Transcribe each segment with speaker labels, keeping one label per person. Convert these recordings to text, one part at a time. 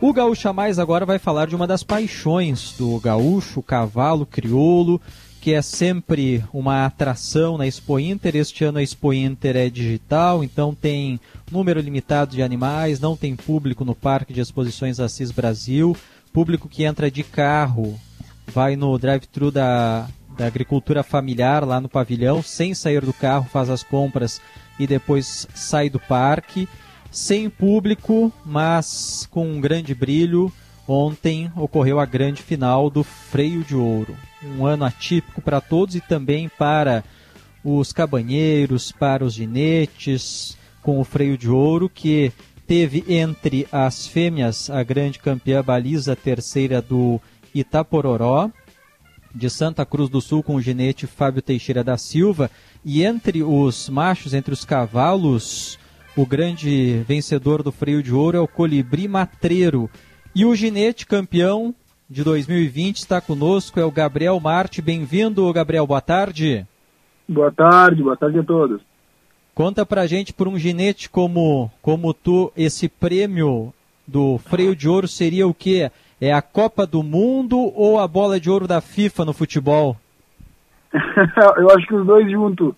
Speaker 1: O Gaúcha Mais agora vai falar de uma das paixões do gaúcho, o cavalo crioulo, que é sempre uma atração na Expo Inter. Este ano a Expo Inter é digital, então tem número limitado de animais, não tem público no Parque de Exposições Assis Brasil, público que entra de carro, vai no drive-thru da agricultura familiar lá no pavilhão, sem sair do carro, faz as compras e depois sai do parque. Sem público, mas com um grande brilho, ontem ocorreu a grande final do Freio de Ouro. Um ano atípico para todos e também para os cabanheiros, para os ginetes, com o Freio de Ouro, que teve entre as fêmeas a grande campeã baliza terceira do Itapororó, de Santa Cruz do Sul, com o ginete Fábio Teixeira da Silva, e entre os machos, entre os cavalos, o grande vencedor do Freio de Ouro é o Colibri Matreiro. E o ginete campeão de 2020 está conosco, é o Gabriel Marte. Bem-vindo, Gabriel, boa tarde.
Speaker 2: Boa tarde a todos.
Speaker 1: Conta pra gente, por um ginete como tu, esse prêmio do Freio de Ouro seria o quê? É a Copa do Mundo ou a bola de ouro da FIFA no futebol?
Speaker 2: Eu acho que os dois juntos.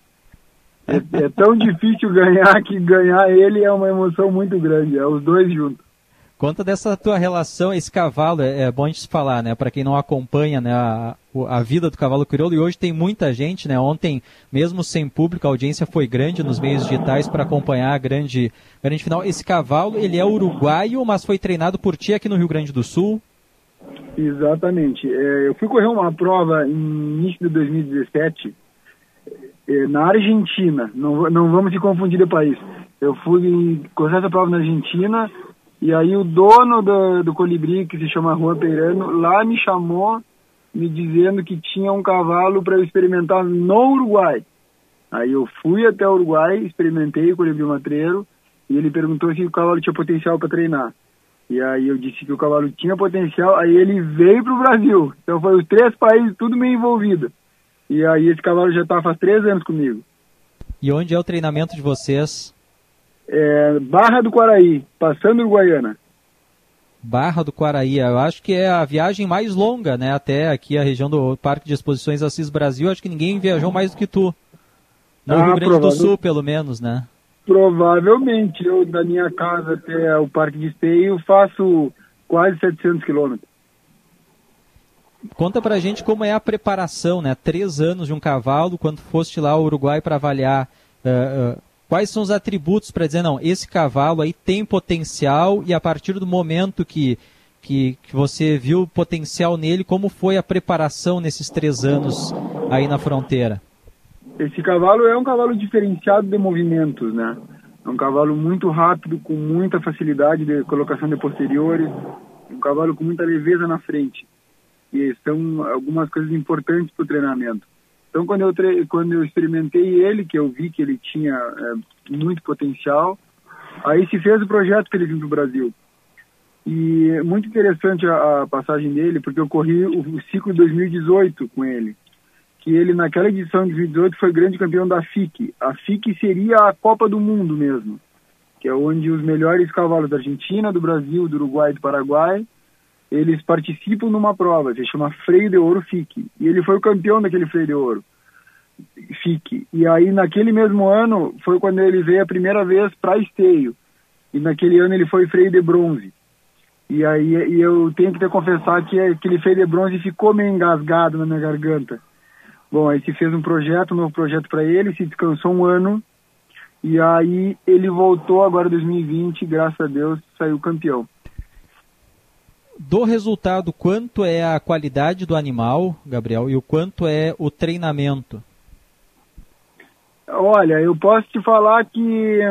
Speaker 2: É tão difícil ganhar que ganhar ele é uma emoção muito grande, é os dois juntos.
Speaker 1: Conta dessa tua relação, esse cavalo, é bom a gente falar, né, para quem não acompanha, né, a vida do cavalo crioulo, e hoje tem muita gente, né, ontem, mesmo sem público, a audiência foi grande nos meios digitais para acompanhar a grande final. Esse cavalo, ele é uruguaio, mas foi treinado por ti aqui no Rio Grande do Sul?
Speaker 2: Exatamente. Eu fui correr uma prova em início de 2017, na Argentina, não vamos se confundir de país. Eu fui correr essa prova na Argentina, e aí o dono do Colibri, que se chama Juan Peirano, lá me chamou, me dizendo que tinha um cavalo para eu experimentar no Uruguai. Aí eu fui até o Uruguai, experimentei o Colibri Matreiro, e ele perguntou se o cavalo tinha potencial para treinar. E aí eu disse que o cavalo tinha potencial, aí ele veio para o Brasil. Então foi os 3 países, tudo meio envolvido. E aí esse cavalo já está faz 3 anos comigo.
Speaker 1: E onde é o treinamento de vocês?
Speaker 2: Barra do Quaraí, passando Uruguaiana.
Speaker 1: Barra do Quaraí, eu acho que é a viagem mais longa, né? Até aqui a região do Parque de Exposições Assis Brasil, acho que ninguém viajou mais do que tu. No Rio Grande do Sul, pelo menos, né?
Speaker 2: Provavelmente. Eu, da minha casa até o Parque de Esteio, faço quase 700 quilômetros.
Speaker 1: Conta pra gente como é a preparação, né? 3 anos de um cavalo, quando foste lá ao Uruguai para avaliar, quais são os atributos para dizer, não, esse cavalo aí tem potencial, e a partir do momento que você viu potencial nele, como foi a preparação nesses 3 anos aí na fronteira?
Speaker 2: Esse cavalo é um cavalo diferenciado de movimentos, né? É um cavalo muito rápido, com muita facilidade de colocação de posteriores, um cavalo com muita leveza na frente. E são algumas coisas importantes para o treinamento. Então, quando eu experimentei ele, que eu vi que ele tinha muito potencial, aí se fez o projeto que ele viu para o Brasil. E é muito interessante a passagem dele, porque eu corri o ciclo de 2018 com ele, que ele, naquela edição de 2018, foi grande campeão da FIC. A FIC seria a Copa do Mundo mesmo, que é onde os melhores cavalos da Argentina, do Brasil, do Uruguai e do Paraguai, eles participam numa prova, se chama Freio de Ouro FIC, e ele foi o campeão daquele Freio de Ouro FIC. E aí, naquele mesmo ano, foi quando ele veio a primeira vez para Esteio, e naquele ano ele foi Freio de Bronze. E aí eu tenho que te confessar que aquele Freio de Bronze ficou meio engasgado na minha garganta. Bom, aí se fez um novo projeto para ele, se descansou um ano, e aí ele voltou agora em 2020, graças a Deus, saiu campeão.
Speaker 1: Do resultado, quanto é a qualidade do animal, Gabriel, e o quanto é o treinamento?
Speaker 2: Olha, eu posso te falar que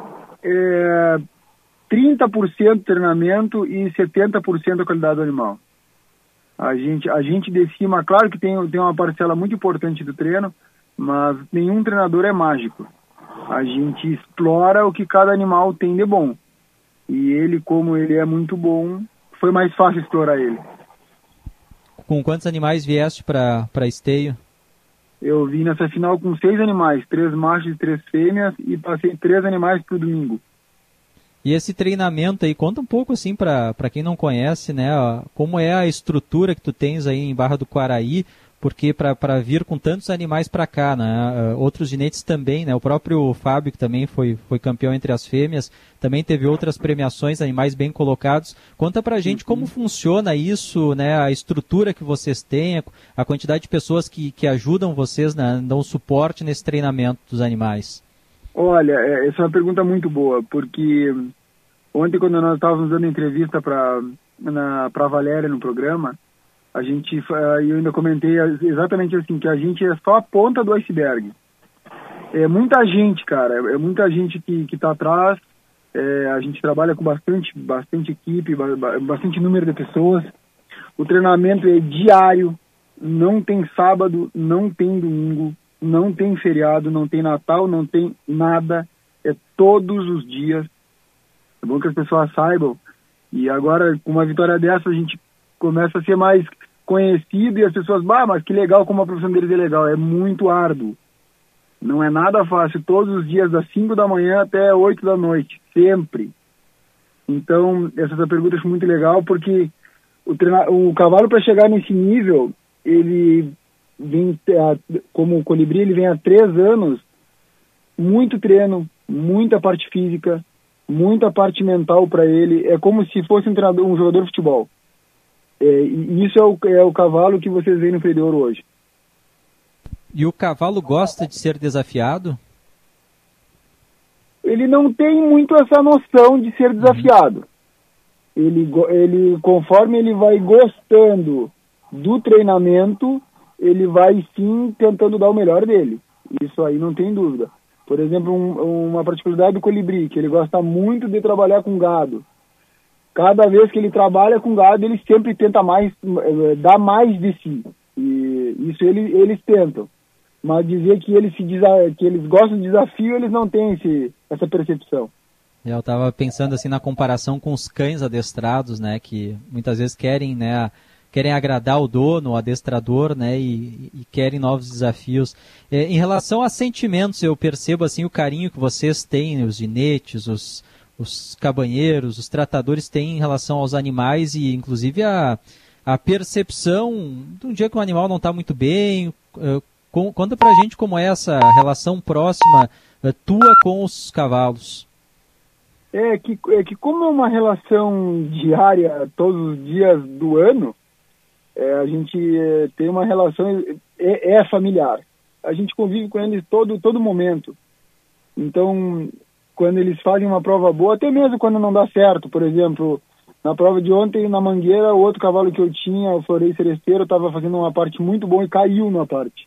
Speaker 2: 30% treinamento e 70% a qualidade do animal. A gente de cima, claro que tem uma parcela muito importante do treino, mas nenhum treinador é mágico. A gente explora o que cada animal tem de bom. E ele, como ele é muito bom, foi mais fácil explorar ele.
Speaker 1: Com quantos animais vieste para Esteio?
Speaker 2: Eu vim nessa final com 6 animais, 3 machos e 3 fêmeas, e passei 3 animais pro domingo.
Speaker 1: E esse treinamento aí, conta um pouco assim para quem não conhece, né, como é a estrutura que tu tens aí em Barra do Quaraí, porque para vir com tantos animais para cá, né, outros ginetes também, né, o próprio Fábio, que também foi campeão entre as fêmeas, também teve outras premiações, animais bem colocados. Conta pra gente como funciona isso, né, a estrutura que vocês têm, a quantidade de pessoas que ajudam vocês, né, dão suporte nesse treinamento dos animais.
Speaker 2: Olha, essa é uma pergunta muito boa, porque ontem, quando nós estávamos dando entrevista para a Valéria no programa, eu ainda comentei exatamente assim, que a gente é só a ponta do iceberg. É muita gente, cara, é muita gente que está atrás, a gente trabalha com bastante equipe, bastante número de pessoas. O treinamento é diário, não tem sábado, não tem domingo, não tem feriado, não tem Natal, não tem nada, é todos os dias. É bom que as pessoas saibam. E agora, com uma vitória dessa, a gente começa a ser mais conhecido e as pessoas, mas que legal como a profissão deles é legal. É muito árduo. Não é nada fácil. Todos os dias, das 5 da manhã até 8 da noite. Sempre. Então, essa pergunta eu acho muito legal, porque o cavalo, para chegar nesse nível, ele vem, como o Colibri, ele vem há 3 anos, muito treino, muita parte física, muita parte mental para ele. É como se fosse um jogador de futebol. E isso é o cavalo que vocês veem no freio de ouro hoje.
Speaker 1: E o cavalo gosta de ser desafiado?
Speaker 2: Ele não tem muito essa noção de ser desafiado. Ele, conforme ele vai gostando do treinamento, ele vai sim tentando dar o melhor dele. Isso aí não tem dúvida. Por exemplo, uma particularidade do Colibri, que ele gosta muito de trabalhar com gado. Cada vez que ele trabalha com gado, ele sempre tenta dar mais de si. E isso eles tentam. Mas dizer que eles gostam de desafio, eles não têm essa percepção.
Speaker 1: Eu estava pensando assim na comparação com os cães adestrados, né, que muitas vezes querem agradar o dono, o adestrador, né, e querem novos desafios. Em relação a sentimentos, eu percebo assim o carinho que vocês têm, os ginetes, os cabanheiros, os tratadores têm em relação aos animais e inclusive a percepção de um dia que o animal não está muito bem. Conta pra gente como é essa relação próxima tua com os cavalos.
Speaker 2: É que como é uma relação diária todos os dias do ano, a gente tem uma relação, familiar. A gente convive com eles todo momento. Então, quando eles fazem uma prova boa, até mesmo quando não dá certo, por exemplo, na prova de ontem, na Mangueira, o outro cavalo que eu tinha, o Florei Seresteiro, estava fazendo uma parte muito boa e caiu na parte.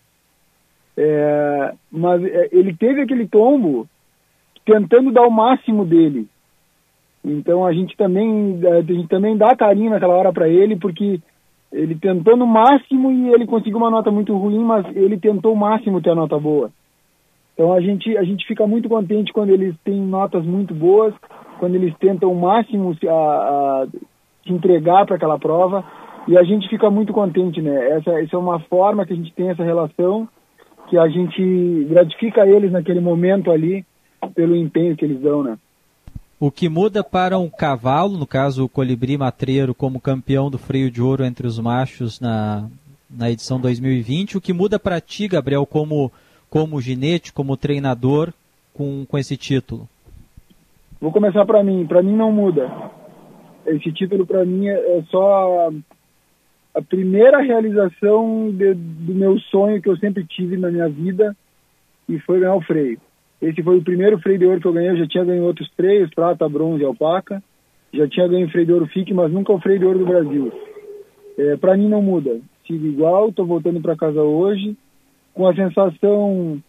Speaker 2: Mas ele teve aquele tombo tentando dar o máximo dele. Então a gente também dá carinho naquela hora para ele, porque ele tentou no máximo e ele conseguiu uma nota muito ruim, mas ele tentou o máximo ter a nota boa. Então a gente fica muito contente quando eles têm notas muito boas, quando eles tentam o máximo a se entregar para aquela prova, e a gente fica muito contente, né? Essa é uma forma que a gente tem essa relação, que a gente gratifica eles naquele momento ali pelo empenho que eles dão, né?
Speaker 1: O que muda para um cavalo, no caso o Colibri Matreiro como campeão do freio de ouro entre os machos na edição 2020, o que muda para ti, Gabriel, como ginete, como treinador com esse título?
Speaker 2: Vou começar para mim não muda. Esse título para mim é só a primeira realização do meu sonho que eu sempre tive na minha vida, e foi ganhar o freio. Esse foi o primeiro freio de ouro que eu ganhei. Eu já tinha ganho outros freios, prata, bronze e alpaca. Já tinha ganho freio de ouro FIC, mas nunca o freio de ouro do Brasil. Para mim não muda. Sigo igual, estou voltando para casa hoje com a sensação,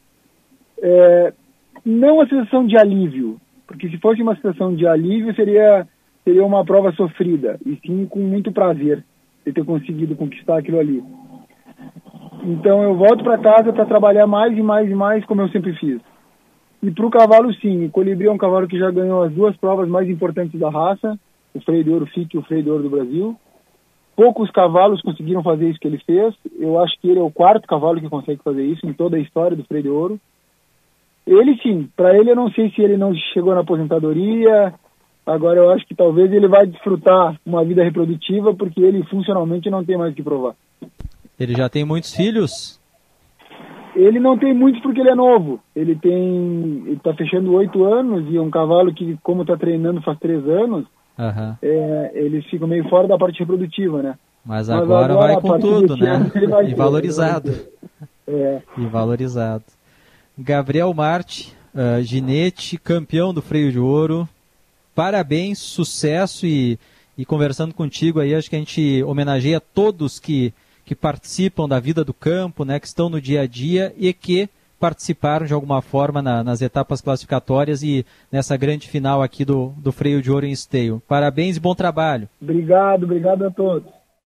Speaker 2: não a sensação de alívio, porque se fosse uma sensação de alívio seria uma prova sofrida, e sim com muito prazer de ter conseguido conquistar aquilo ali. Então eu volto para casa para trabalhar mais e mais e mais, como eu sempre fiz. E para o cavalo, sim, o Colibri é um cavalo que já ganhou as 2 provas mais importantes da raça, o freio de ouro FIC e o freio de ouro do Brasil. Poucos cavalos conseguiram fazer isso que ele fez. Eu acho que ele é o 4º cavalo que consegue fazer isso em toda a história do freio de ouro. Ele, sim, para ele eu não sei se ele não chegou na aposentadoria, Agora eu acho que talvez ele vai desfrutar uma vida reprodutiva, porque ele funcionalmente não tem mais o que provar.
Speaker 1: Ele já tem muitos filhos?
Speaker 2: Ele não tem muitos porque ele é novo. Ele está fechando 8 anos e é um cavalo que, como está treinando faz 3 anos, eles ficam meio fora da parte reprodutiva, né?
Speaker 1: Mas agora vai com tudo, né? E valorizado.
Speaker 2: E
Speaker 1: valorizado. Gabriel Marte, ginete, campeão do Freio de Ouro. Parabéns, sucesso e conversando contigo aí, acho que a gente homenageia todos que participam da vida do campo, né, que estão no dia a dia e que participaram de alguma forma nas etapas classificatórias e nessa grande final aqui do Freio de Ouro em Esteio. Parabéns e bom trabalho.
Speaker 2: Obrigado a todos.